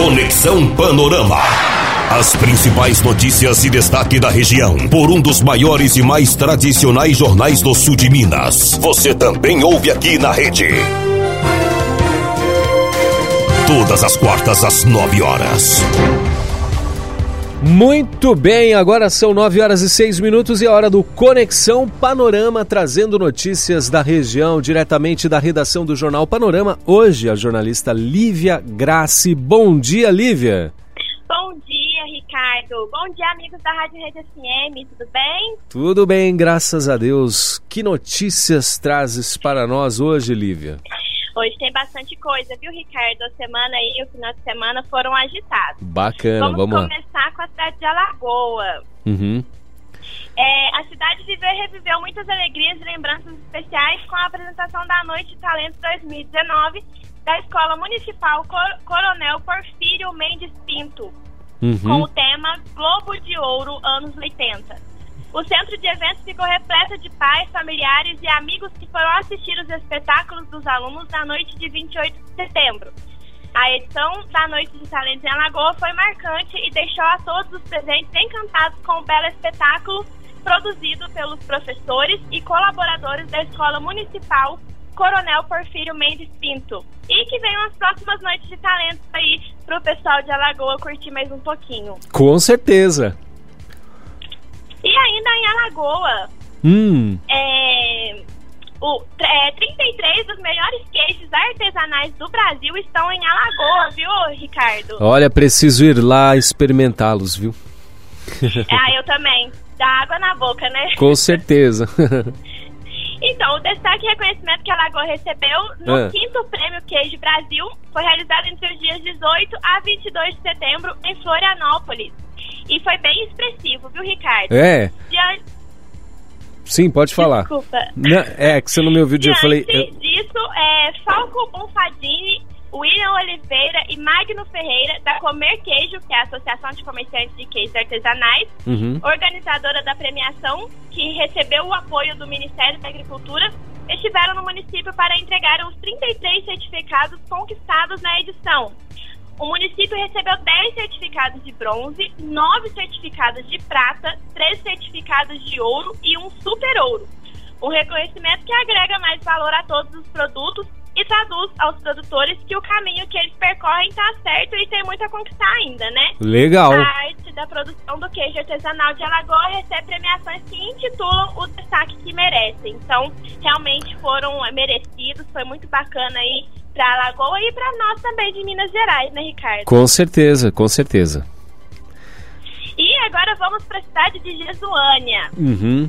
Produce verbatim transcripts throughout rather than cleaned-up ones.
Conexão Panorama. As principais notícias e destaque da região, por um dos maiores e mais tradicionais jornais do sul de Minas. Você também ouve aqui na rede. Todas as quartas às nove horas. Muito bem, agora são nove horas e seis minutos e a hora do Conexão Panorama, trazendo notícias da região, diretamente da redação do Jornal Panorama. Hoje, a jornalista Lívia Grassi. Bom dia, Lívia. Bom dia, Ricardo. Bom dia, amigos da Rádio Rede F M, tudo bem? Tudo bem, graças a Deus. Que notícias trazes para nós hoje, Lívia? Hoje tem bastante coisa, viu, Ricardo? A semana e o final de semana foram agitados. Bacana, vamos, vamos lá. Vamos começar com a cidade de Alagoa. Uhum. É, a cidade viveu e reviveu muitas alegrias e lembranças especiais com a apresentação da Noite de Talentos dois mil e dezenove da Escola Municipal Cor- Coronel Porfírio Mendes Pinto, uhum. com o tema Globo de Ouro anos oitenta. O centro de eventos ficou repleto de pais, familiares e amigos que foram assistir os espetáculos dos alunos na noite de vinte e oito de setembro. A edição da Noite de Talentos em Alagoa foi marcante e deixou a todos os presentes encantados com o belo espetáculo produzido pelos professores e colaboradores da Escola Municipal Coronel Porfírio Mendes Pinto. E que venham as próximas Noites de Talentos aí para o pessoal de Alagoa curtir mais um pouquinho. Com certeza. E ainda em Alagoa, hum. é, o, é, trinta e três dos melhores queijos artesanais do Brasil estão em Alagoa, viu, Ricardo? Olha, preciso ir lá experimentá-los, viu? Ah, eu também. Dá água na boca, né? Com certeza. Então, o destaque e reconhecimento que a Alagoa recebeu no ah. quinto Prêmio Queijo Brasil foi realizado entre os dias dezoito a vinte e dois de setembro em Florianópolis. E foi bem expressivo, viu, Ricardo? É. Diante... Sim, pode falar. Desculpa. Não, é, que você não me ouviu, Diante eu falei... Eu... disso, é, Falco Bonfadini, William Oliveira e Magno Ferreira, da Comer Queijo, que é a Associação de Comerciantes de Queijos Artesanais, uhum. organizadora da premiação, que recebeu o apoio do Ministério da Agricultura, estiveram no município para entregar os trinta e três certificados conquistados na edição. O município recebeu dez certificados de bronze, nove certificados de prata, três certificados de ouro e um super ouro. Um reconhecimento que agrega mais valor a todos os produtos e traduz aos produtores que o caminho que eles percorrem está certo e tem muito a conquistar ainda, né? Legal. A arte da produção do queijo artesanal de Alagoa recebe premiações que intitulam o destaque que merecem. Então, realmente foram merecidos, foi muito bacana aí para Alagoa e para nós também de Minas Gerais, né, Ricardo? Com certeza, com certeza. E agora vamos para a cidade de Jesuânia. Uhum.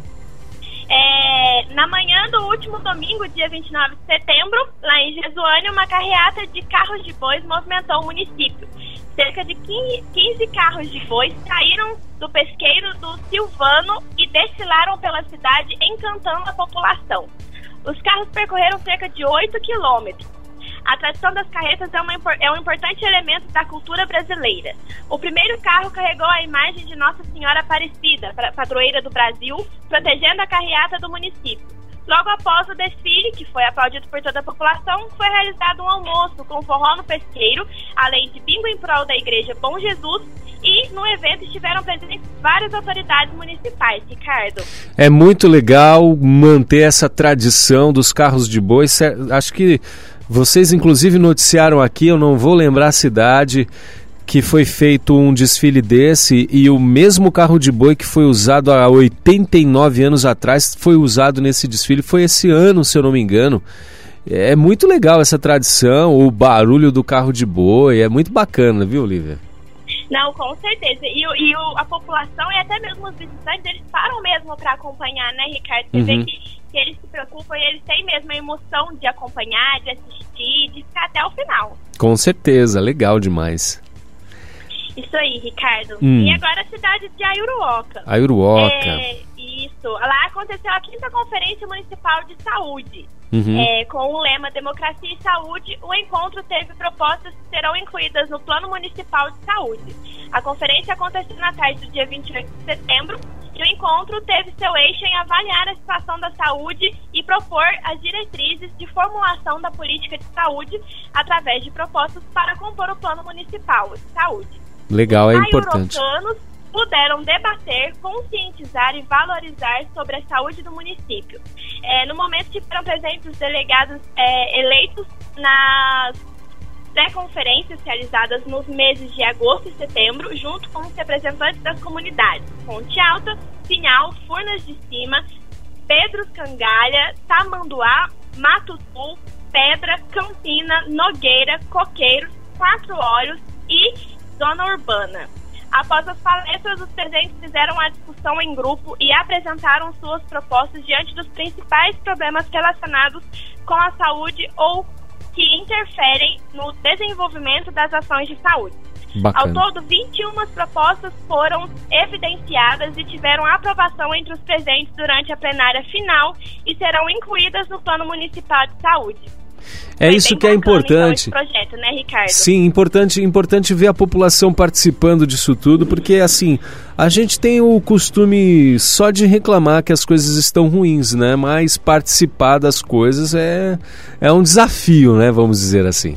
É, na manhã do último domingo, dia vinte e nove de setembro, lá em Jesuânia, uma carreata de carros de bois movimentou o município. Cerca de quinze carros de bois saíram do pesqueiro do Silvano e desfilaram pela cidade, encantando a população. Os carros percorreram cerca de oito quilômetros. A tradição das carretas é, uma, é um importante elemento da cultura brasileira. O primeiro carro carregou a imagem de Nossa Senhora Aparecida, padroeira do Brasil, protegendo a carreata do município. Logo após o desfile, que foi aplaudido por toda a população, foi realizado um almoço com forró no pesqueiro, além de bingo em prol da Igreja Bom Jesus, e no evento estiveram presentes várias autoridades municipais, Ricardo. É muito legal manter essa tradição dos carros de boi. Acho que vocês inclusive noticiaram aqui, eu não vou lembrar a cidade, que foi feito um desfile desse e o mesmo carro de boi que foi usado há oitenta e nove anos atrás foi usado nesse desfile, foi esse ano, se eu não me engano. É muito legal essa tradição, o barulho do carro de boi, é muito bacana, viu, Lívia? Não, com certeza. E, e o, a população e até mesmo os visitantes, eles param mesmo para acompanhar, né, Ricardo? Você uhum. vê que, que eles se preocupam e eles têm mesmo a emoção de acompanhar, de assistir, de ficar até o final. Com certeza, legal demais. Isso aí, Ricardo. Hum. E agora a cidade de Aiuruoca. Aiuruoca. É, isso. Lá aconteceu a quinta Conferência Municipal de Saúde. Uhum. É, com o lema Democracia e Saúde, o encontro teve propostas que serão incluídas no Plano Municipal de Saúde. A conferência aconteceu na tarde do dia vinte e oito de setembro E o encontro teve seu eixo em avaliar a situação da saúde e propor as diretrizes de formulação da política de saúde através de propostas para compor o Plano Municipal de Saúde. Legal, é importante. Os puderam debater, conscientizar e valorizar sobre a saúde do município. É, no momento tiveram presentes os delegados é, eleitos nas pré-conferências realizadas nos meses de agosto e setembro, junto com os representantes das comunidades Ponte Alta, Pinhal, Furnas de Cima, Pedros Cangalha, Tamanduá, Mato Sul, Pedra, Campina, Nogueira, Coqueiros, Quatro Olhos e Zona Urbana. Após as palestras, os presentes fizeram a discussão em grupo e apresentaram suas propostas diante dos principais problemas relacionados com a saúde ou que interferem no desenvolvimento das ações de saúde. Bacana. Ao todo, vinte e uma propostas foram evidenciadas e tiveram aprovação entre os presentes durante a plenária final e serão incluídas no Plano Municipal de Saúde. É isso que é importante. Então, esse projeto, né, Ricardo? Sim, importante, importante ver a população participando disso tudo, porque assim, a gente tem o costume só de reclamar que as coisas estão ruins, né? Mas participar das coisas é, é um desafio, né? Vamos dizer assim.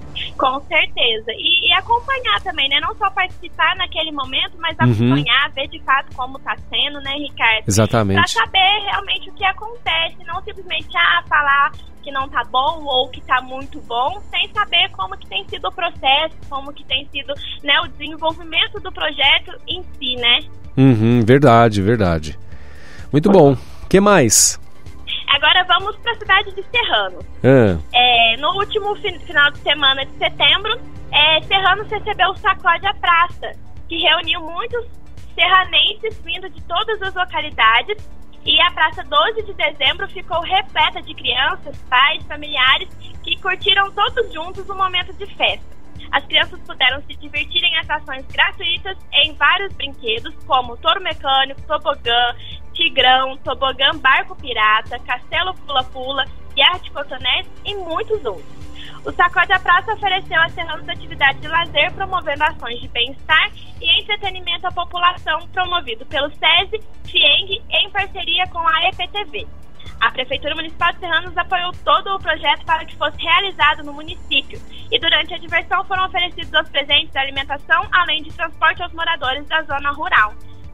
Com certeza. E, e acompanhar também, né? Não só participar naquele momento, mas acompanhar, uhum. ver de fato como está sendo, né, Ricardo? Exatamente. Para saber realmente o que acontece, não simplesmente ah, falar que não tá bom ou que tá muito bom, sem saber como que tem sido o processo, como que tem sido, né, o desenvolvimento do projeto em si, né? Uhum, verdade, verdade. Muito bom. O que mais? Agora vamos para a cidade de Serrano. Ah. É, no último fi- final de semana de setembro, é, Serrano recebeu o Sacode à Praça, que reuniu muitos serranenses vindo de todas as localidades. E a Praça doze de Dezembro ficou repleta de crianças, pais, familiares que curtiram todos juntos um momento de festa. As crianças puderam se divertir em atrações gratuitas em vários brinquedos, como touro mecânico, tobogã, tigrão, tobogã barco pirata, castelo pula-pula, guerra de cotonetes e muitos outros. O Sacode à Praça ofereceu a Serranos atividade de lazer, promovendo ações de bem-estar e entretenimento à população, promovido pelo SESI, FIENG, em parceria com a E P T V. A Prefeitura Municipal de Serranos apoiou todo o projeto para que fosse realizado no município. E durante a diversão foram oferecidos aos presentes alimentação, além de transporte aos moradores da zona rural.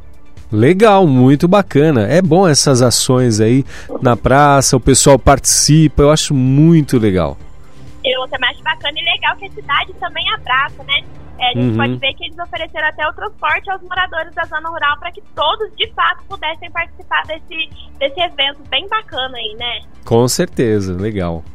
Legal, muito bacana. É bom essas ações aí na praça, o pessoal participa, eu acho muito legal. Eu também acho bacana e legal que a cidade também abraça, né? É, a gente uhum. pode ver que eles ofereceram até o transporte aos moradores da zona rural para que todos, de fato, pudessem participar desse, desse evento bem bacana aí, né? Com certeza, legal.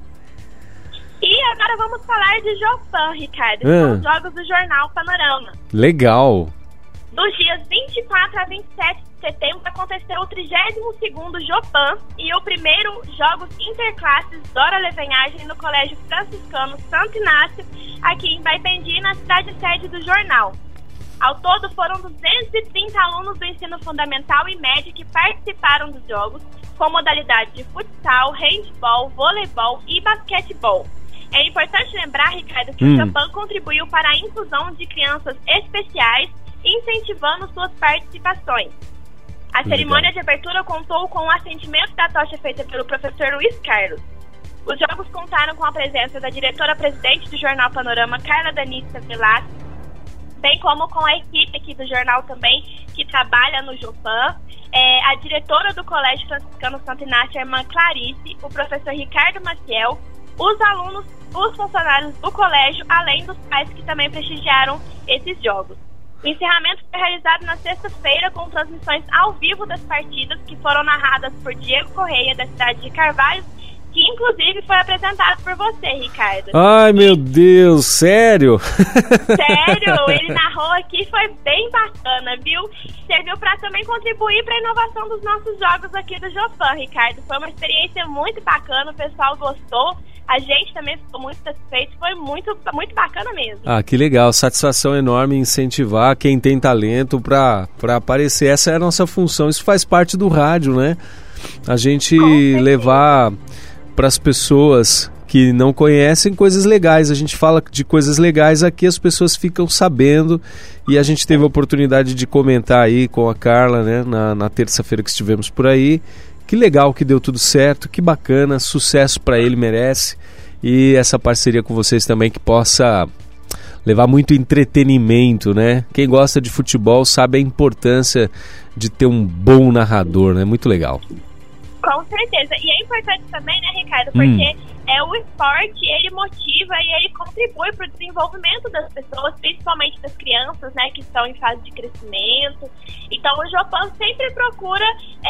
E agora vamos falar de Jopan, Ricardo, que ah. são os jogos do Jornal Panorama. Legal. Dos dias vinte e quatro a vinte e sete de setembro aconteceu o trigésimo segundo Jopan e o primeiro Jogos Interclasses Dora Levenhagem no Colégio Franciscano Santo Inácio, aqui em Baipendi, na cidade sede do jornal. Ao todo foram duzentos e trinta alunos do ensino fundamental e médio que participaram dos jogos, com modalidade de futsal, handball, voleibol e basquetebol. É importante lembrar, Ricardo, que hum. o Jopan contribuiu para a inclusão de crianças especiais, incentivando suas participações. A Legal. cerimônia de abertura contou com o acendimento da tocha feita pelo professor Luiz Carlos. Os jogos contaram com a presença da diretora-presidente do Jornal Panorama, Carla Danissa Velasco, bem como com a equipe aqui do jornal também, que trabalha no Jopan, é, a diretora do Colégio Franciscano Santo Inácio, a irmã Clarice, o professor Ricardo Maciel, os alunos, os funcionários do colégio, além dos pais que também prestigiaram esses jogos. O encerramento foi realizado na sexta-feira com transmissões ao vivo das partidas que foram narradas por Diego Correia, da cidade de Carvalho, que inclusive foi apresentado por você, Ricardo. Ai, meu Deus, sério? Sério, ele narrou aqui, foi bem bacana, viu? Serviu para também contribuir para a inovação dos nossos jogos aqui do Jopan, Ricardo. Foi uma experiência muito bacana, o pessoal gostou. A gente também ficou muito satisfeito, foi muito, muito bacana mesmo. Ah, que legal, satisfação enorme incentivar quem tem talento para para aparecer. Essa é a nossa função, isso faz parte do rádio, né? A gente levar para as pessoas que não conhecem coisas legais. A gente fala de coisas legais aqui, as pessoas ficam sabendo, e a gente teve a oportunidade de comentar aí com a Carla, né, na, na terça-feira que estivemos por aí. Que legal que deu tudo certo, que bacana, sucesso para ele, merece. E essa parceria com vocês também, que possa levar muito entretenimento, né? Quem gosta de futebol sabe a importância de ter um bom narrador, né? Muito legal. Com certeza. E é importante também, né, Ricardo? Porque hum. é, o esporte, ele motiva e ele contribui para o desenvolvimento das pessoas, principalmente das crianças, né, que estão em fase de crescimento. Então, o Jopan sempre procura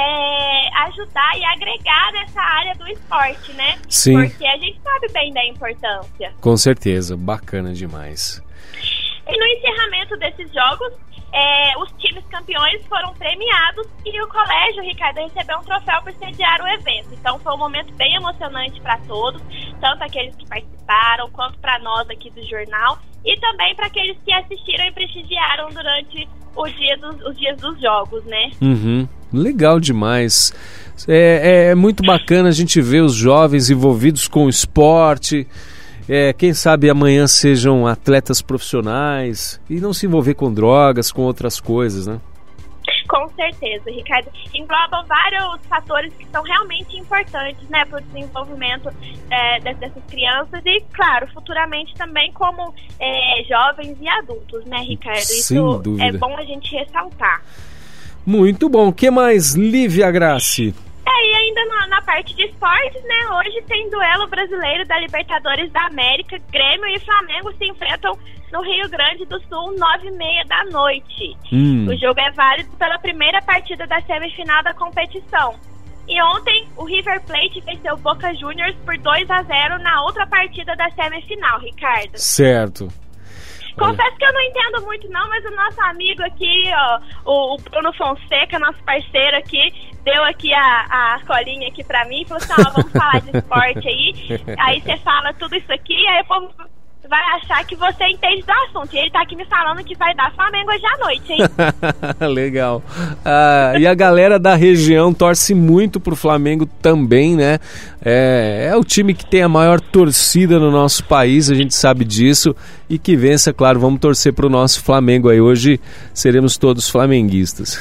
é, ajudar e agregar nessa área do esporte, né? Sim. Porque a gente sabe bem da importância. Com certeza. Bacana demais. E no encerramento desses jogos, É, os times campeões foram premiados e o colégio, Ricardo, recebeu um troféu por sediar o evento. Então foi um momento bem emocionante para todos, tanto aqueles que participaram, quanto para nós aqui do jornal, e também para aqueles que assistiram e prestigiaram durante o dia dos, os dias dos jogos, né? Uhum. Legal demais. É, é muito bacana a gente ver os jovens envolvidos com o esporte. É, quem sabe amanhã sejam atletas profissionais e não se envolver com drogas, com outras coisas, né? Com certeza, Ricardo. Englobam vários fatores que são realmente importantes, né, para o desenvolvimento é, dessas crianças e, claro, futuramente também como é, jovens e adultos, né, Ricardo? Sem Isso dúvida. É bom a gente ressaltar. Muito bom. O que mais, Lívia Grassi? É, e ainda na, na parte de esportes, né, hoje tem duelo brasileiro da Libertadores da América. Grêmio e Flamengo se enfrentam no Rio Grande do Sul, nove e meia da noite. Hum. O jogo é válido pela primeira partida da semifinal da competição. E ontem, o River Plate venceu o Boca Juniors por dois a zero na outra partida da semifinal, Ricardo. Certo. Confesso que eu não entendo muito não, mas o nosso amigo aqui, ó, o, o Bruno Fonseca, nosso parceiro aqui, deu aqui a, a colinha aqui pra mim e falou assim, ó, vamos falar de esporte aí, aí você fala tudo isso aqui, aí o povo vai achar que você entende do assunto. E ele tá aqui me falando que vai dar Flamengo hoje à noite, hein? Legal. Ah, e a galera da região torce muito pro Flamengo também, né? É, é o time que tem a maior torcida no nosso país, a gente sabe disso. E que vença, claro, vamos torcer pro nosso Flamengo aí. Hoje seremos todos flamenguistas.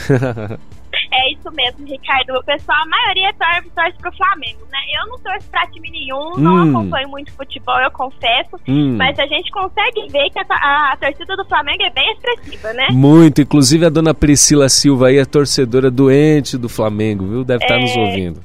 É isso mesmo, Ricardo. O pessoal, a maioria torce, torce pro Flamengo, né? Eu não torço pra time nenhum, hum. não acompanho muito futebol, eu confesso. Hum. Mas a gente consegue ver que a, a, a torcida do Flamengo é bem expressiva, né? Muito. Inclusive a dona Priscila Silva aí é torcedora doente do Flamengo, viu? Deve estar é... nos ouvindo.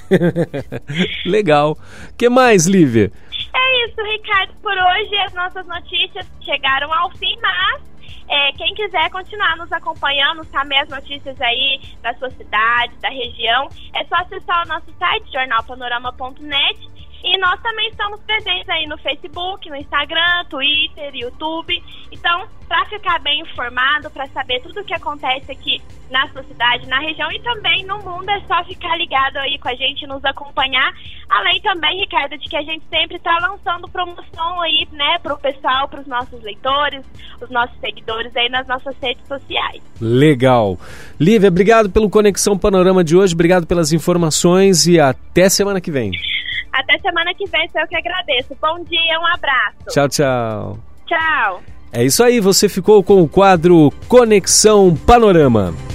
Legal. O que mais, Lívia? É isso, Ricardo. Por hoje as nossas notícias chegaram ao fim, mas... É, quem quiser continuar nos acompanhando, saber as notícias aí da sua cidade, da região, é só acessar o nosso site, jornal panorama ponto net. E nós também estamos presentes aí no Facebook, no Instagram, Twitter, YouTube. Então, para ficar bem informado, para saber tudo o que acontece aqui na sua cidade, na região e também no mundo, é só ficar ligado aí com a gente, nos acompanhar. Além também, Ricardo, de que a gente sempre está lançando promoção aí, né, para o pessoal, para os nossos leitores, os nossos seguidores aí nas nossas redes sociais. Legal. Lívia, obrigado pelo Conexão Panorama de hoje, obrigado pelas informações e até semana que vem. Até semana que vem, eu que agradeço. Bom dia, um abraço. Tchau, tchau. Tchau. É isso aí, você ficou com o quadro Conexão Panorama.